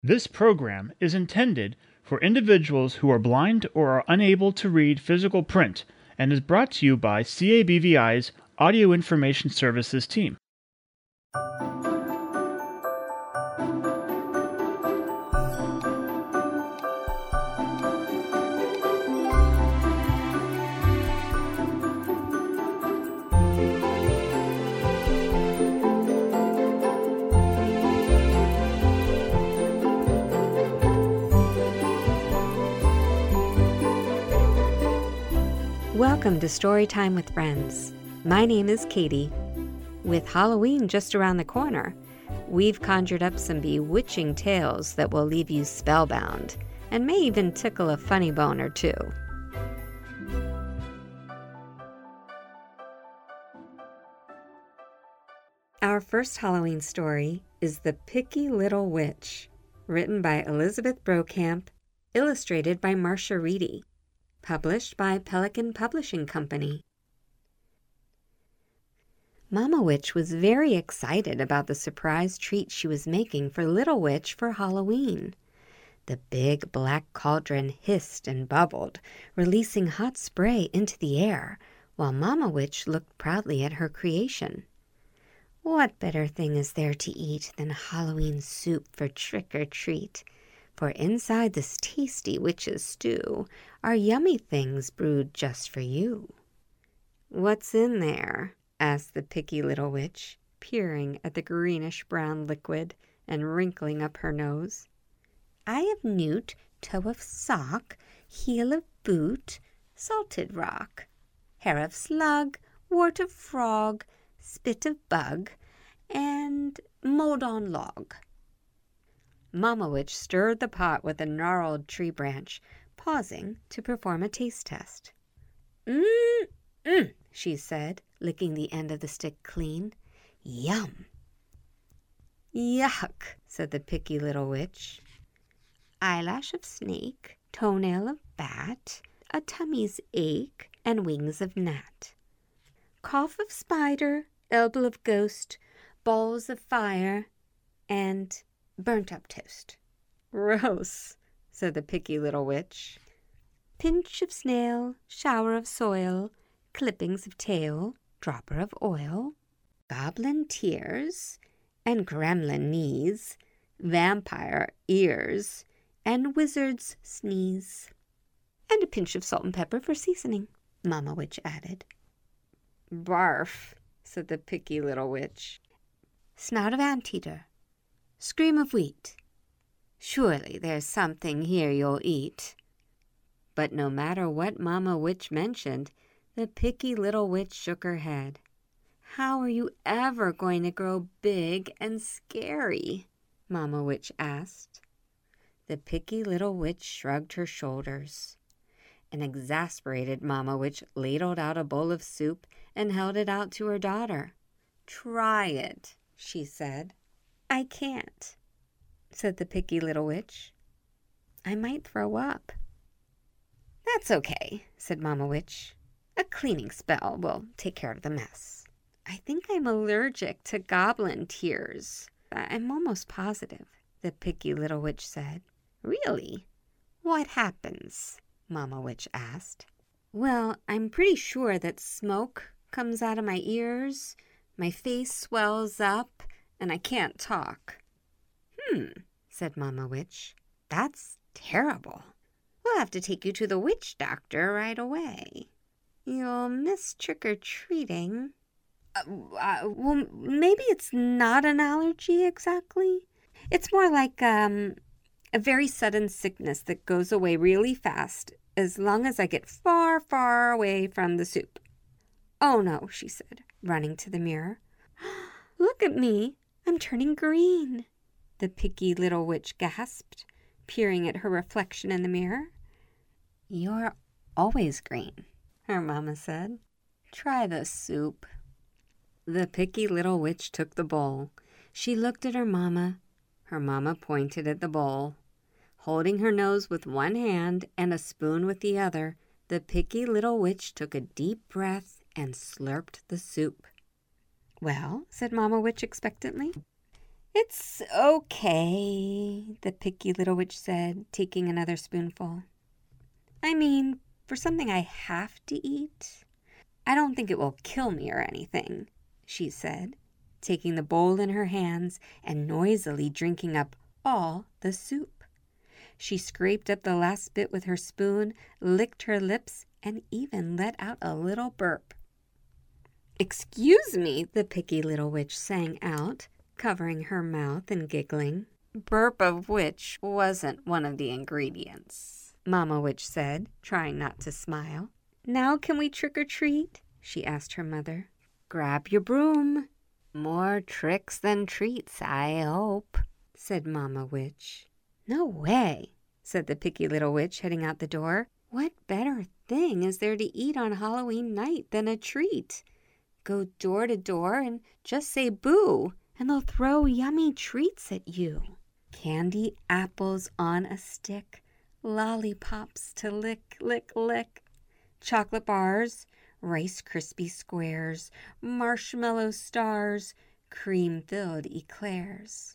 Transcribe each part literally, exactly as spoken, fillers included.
This program is intended for individuals who are blind or are unable to read physical print and is brought to you by C A B V I's Audio Information Services team. Welcome to Storytime with Friends. My name is Katie. With Halloween just around the corner, we've conjured up some bewitching tales that will leave you spellbound and may even tickle a funny bone or two. Our first Halloween story is The Picky Little Witch, written by Elizabeth Brokamp, illustrated by Marcia Reedy. Published by Pelican Publishing Company. Mama Witch was very excited about the surprise treat she was making for Little Witch for Halloween. The big black cauldron hissed and bubbled, releasing hot spray into the air, while Mama Witch looked proudly at her creation. What better thing is there to eat than Halloween soup for trick or treat? For inside this tasty witch's stew are yummy things brewed just for you. What's in there? Asked the picky little witch, peering at the greenish-brown liquid and wrinkling up her nose. I have newt, toe of sock, heel of boot, salted rock, hair of slug, wart of frog, spit of bug, and mold on log. Mama Witch stirred the pot with a gnarled tree branch, pausing to perform a taste test. Mmm, mmm, she said, licking the end of the stick clean. Yum. Yuck, said the picky little witch. Eyelash of snake, toenail of bat, a tummy's ache, and wings of gnat. Cough of spider, elbow of ghost, balls of fire, and burnt-up toast. Gross, said the picky little witch. Pinch of snail, shower of soil, clippings of tail, dropper of oil, goblin tears, and gremlin knees, vampire ears, and wizard's sneeze. And a pinch of salt and pepper for seasoning, Mama Witch added. Barf, said the picky little witch. Snout of anteater, scream of wheat. Surely there's something here you'll eat. But no matter what Mama Witch mentioned, the picky little witch shook her head. How are you ever going to grow big and scary? Mama Witch asked. The picky little witch shrugged her shoulders. An exasperated Mama Witch ladled out a bowl of soup and held it out to her daughter. Try it, she said. I can't, said the picky little witch. I might throw up. That's okay, said Mama Witch. A cleaning spell will take care of the mess. I think I'm allergic to goblin tears. I'm almost positive, the picky little witch said. Really? What happens? Mama Witch asked. Well, I'm pretty sure that smoke comes out of my ears, my face swells up, and I can't talk. Hmm, said Mama Witch. That's terrible. We'll have to take you to the witch doctor right away. You'll miss trick-or-treating. Uh, uh, well, maybe it's not an allergy exactly. It's more like um, a very sudden sickness that goes away really fast as long as I get far, far away from the soup. Oh, no, she said, running to the mirror. Look at me. I'm turning green, the picky little witch gasped, peering at her reflection in the mirror. You're always green, her mama said. Try the soup. The picky little witch took the bowl. She looked at her mama. Her mama pointed at the bowl. Holding her nose with one hand and a spoon with the other, the picky little witch took a deep breath and slurped the soup. Well, said Mama Witch expectantly. It's okay, the picky little witch said, taking another spoonful. I mean, for something I have to eat, I don't think it will kill me or anything, she said, taking the bowl in her hands and noisily drinking up all the soup. She scraped up the last bit with her spoon, licked her lips, and even let out a little burp. Excuse me, the picky little witch sang out, covering her mouth and giggling. Burp of which wasn't one of the ingredients, Mama Witch said, trying not to smile. Now can we trick or treat? She asked her mother. Grab your broom. More tricks than treats, I hope, said Mama Witch. No way, said the picky little witch, heading out the door. What better thing is there to eat on Halloween night than a treat? Go door to door and just say boo, and they'll throw yummy treats at you. Candy apples on a stick, lollipops to lick, lick, lick, chocolate bars, Rice Krispie squares, marshmallow stars, cream-filled eclairs.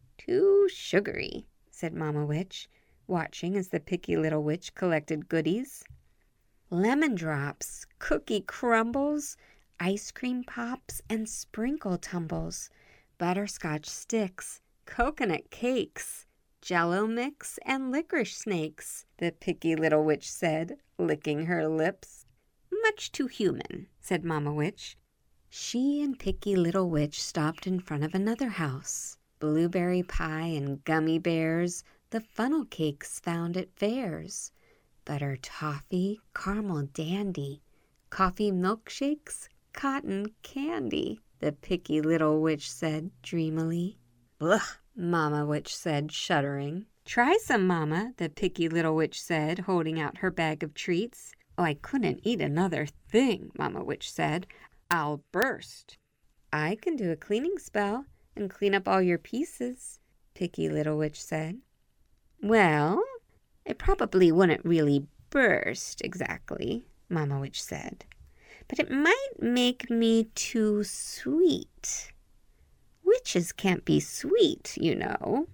Too sugary, said Mama Witch, watching as the picky little witch collected goodies. Lemon drops, cookie crumbles, ice cream pops, and sprinkle tumbles, butterscotch sticks, coconut cakes, Jell-O mix, and licorice snakes, the picky little witch said, licking her lips. Much too human, said Mama Witch. She and picky little witch stopped in front of another house. Blueberry pie and gummy bears, the funnel cakes found at fairs. Butter toffee, caramel dandy, coffee milkshakes, cotton candy, the picky little witch said dreamily. Ugh, Mama Witch said, shuddering. Try some, Mama, the picky little witch said, holding out her bag of treats. Oh, I couldn't eat another thing, Mama Witch said. I'll burst. I can do a cleaning spell and clean up all your pieces, picky little witch said. Well, it probably wouldn't really burst exactly, Mama Witch said. But it might make me too sweet. Witches can't be sweet, you know.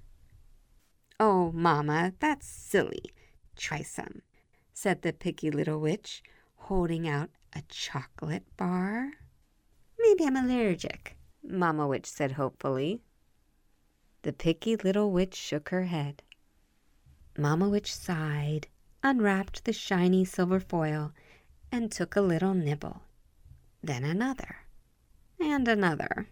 Oh, Mama, that's silly. Try some, said the picky little witch, holding out a chocolate bar. Maybe I'm allergic, Mama Witch said hopefully. The picky little witch shook her head. Mama Witch sighed, unwrapped the shiny silver foil, and took a little nibble. Then another, and another.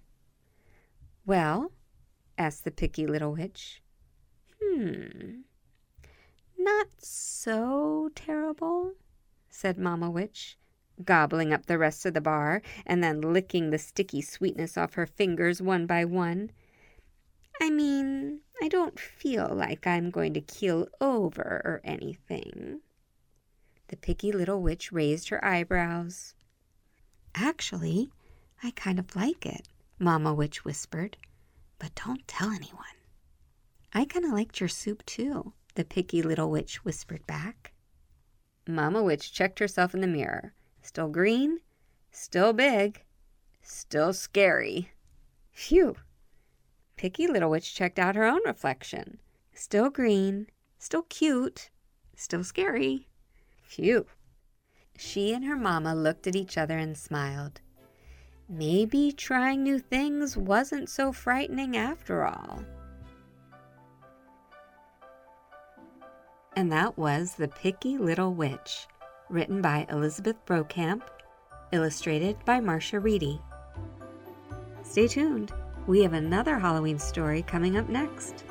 Well, asked the picky little witch. Hmm, not so terrible, said Mama Witch, gobbling up the rest of the bar and then licking the sticky sweetness off her fingers one by one. I mean, I don't feel like I'm going to keel over or anything. The picky little witch raised her eyebrows. Actually, I kind of like it, Mama Witch whispered, but don't tell anyone. I kind of liked your soup too, the picky little witch whispered back. Mama Witch checked herself in the mirror. Still green, still big, still scary. Phew. Picky little witch checked out her own reflection. Still green, still cute, still scary. Phew. She and her mama looked at each other and smiled. Maybe trying new things wasn't so frightening after all. And that was The Picky Little Witch, written by Elizabeth Brokamp, illustrated by Marcia Reedy. Stay tuned. We have another Halloween story coming up next.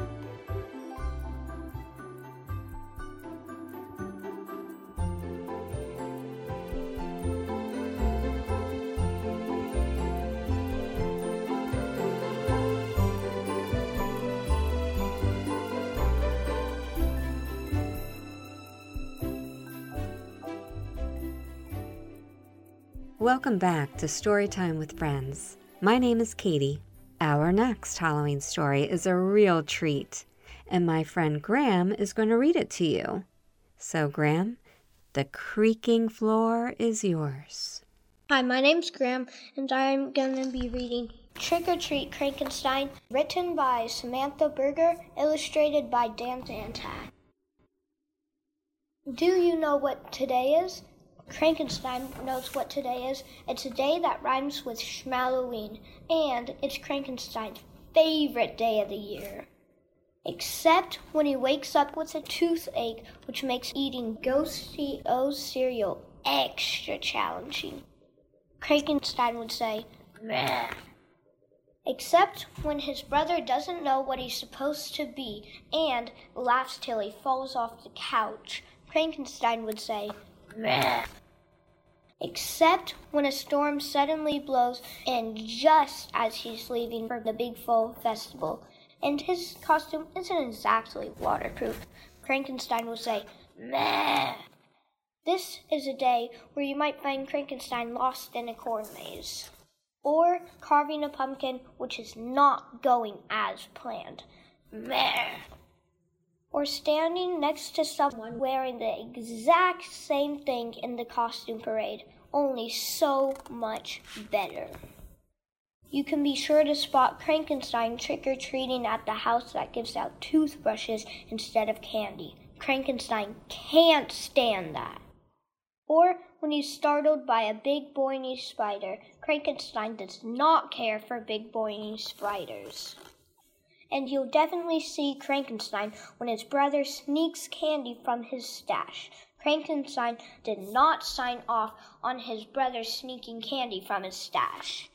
Welcome back to Storytime with Friends. My name is Katie. Our next Halloween story is a real treat, and my friend Graham is going to read it to you. So, Graham, the creaking floor is yours. Hi, my name's Graham, and I'm going to be reading Trick or Treat Frankenstein, written by Samantha Berger, illustrated by Dan Santat. Do you know what today is? Frankenstein knows what today is. It's a day that rhymes with Schmalloween, and it's Frankenstein's favorite day of the year. Except when he wakes up with a toothache, which makes eating Ghosty O's cereal extra challenging. Frankenstein would say, meh. Except when his brother doesn't know what he's supposed to be and laughs till he falls off the couch. Frankenstein would say, meh. Except when a storm suddenly blows in just as he's leaving for the Big Fall Festival, and his costume isn't exactly waterproof. Frankenstein will say, meh. This is a day where you might find Frankenstein lost in a corn maze, or carving a pumpkin which is not going as planned. Meh. Or standing next to someone wearing the exact same thing in the costume parade, only so much better. You can be sure to spot Frankenstein trick-or-treating at the house that gives out toothbrushes instead of candy. Frankenstein can't stand that. Or when he's startled by a big boing spider. Frankenstein does not care for big boing spiders. And you'll definitely see Frankenstein when his brother sneaks candy from his stash. Frankenstein did not sign off on his brother sneaking candy from his stash.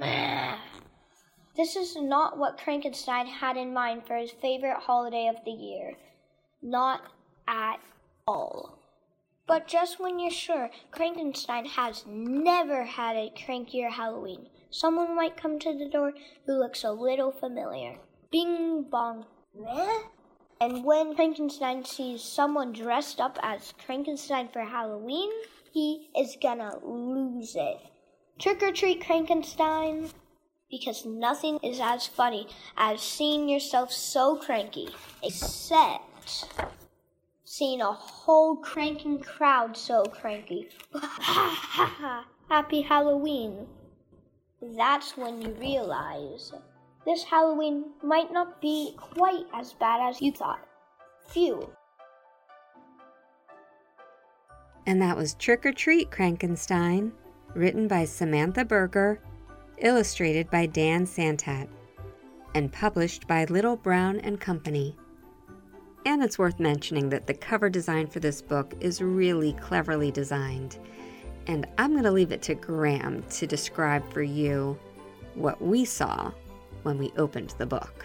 This is not what Frankenstein had in mind for his favorite holiday of the year. Not at all. But just when you're sure, Frankenstein has never had a crankier Halloween. Someone might come to the door who looks a little familiar. Bing bong. Meh? And when Frankenstein sees someone dressed up as Frankenstein for Halloween, he is gonna lose it. Trick or treat, Frankenstein. Because nothing is as funny as seeing yourself so cranky, except seeing a whole cranking crowd so cranky. Happy Halloween. That's when you realize this Halloween might not be quite as bad as you thought. Phew. And that was Trick or Treat, Frankenstein, written by Samantha Berger, illustrated by Dan Santat, and published by Little Brown and Company. And it's worth mentioning that the cover design for this book is really cleverly designed. And I'm going to leave it to Graham to describe for you what we saw when we opened the book.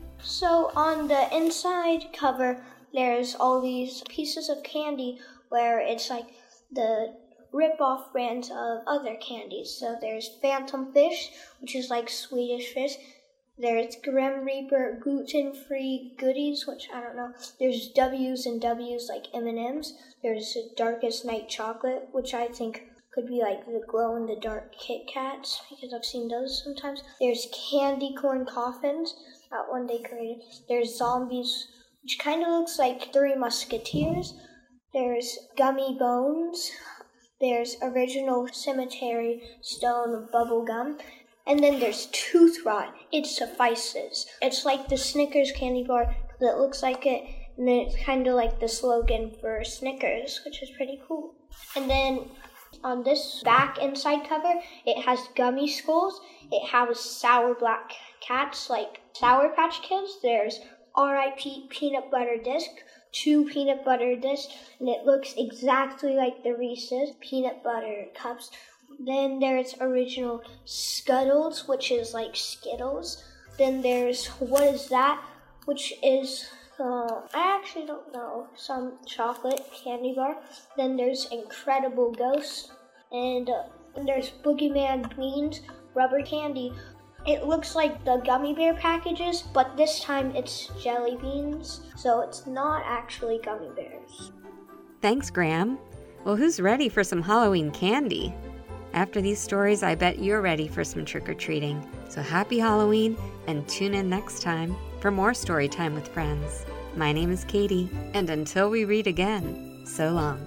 So on the inside cover, there's all these pieces of candy where it's like the rip-off brands of other candies. So there's Phantom Fish, which is like Swedish fish. There's Grim Reaper gluten-free goodies, which I don't know. There's W's and W's like M and M's. There's Darkest Night Chocolate, which I think could be like the glow-in-the-dark Kit Kats, because I've seen those sometimes. There's candy corn coffins, that one they created. There's Zombies, which kind of looks like Three Musketeers. There's Gummy Bones. There's Original Cemetery Stone Bubble Gum. And then there's Tooth Rot. It suffices. It's like the Snickers candy bar that looks like it, and then it's kind of like the slogan for Snickers, which is pretty cool. And then on this back inside cover, it has gummy skulls. It has sour black cats like Sour Patch Kids. There's R I P Peanut Butter Disc, two peanut butter discs, and it looks exactly like the Reese's peanut butter cups. Then there's Original Scuddles, which is like Skittles. Then there's What Is That, which is, uh, I actually don't know, some chocolate candy bar. Then there's Incredible Ghost. And uh, there's Boogeyman Beans, rubber candy. It looks like the gummy bear packages, but this time it's jelly beans. So it's not actually gummy bears. Thanks, Graham. Well, who's ready for some Halloween candy? After these stories, I bet you're ready for some trick-or-treating. So happy Halloween, and tune in next time for more story time with friends. My name is Katie, and until we read again, so long.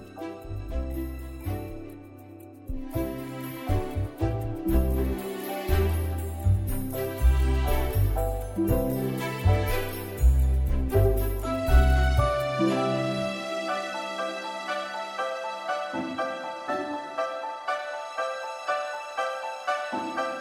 Bye.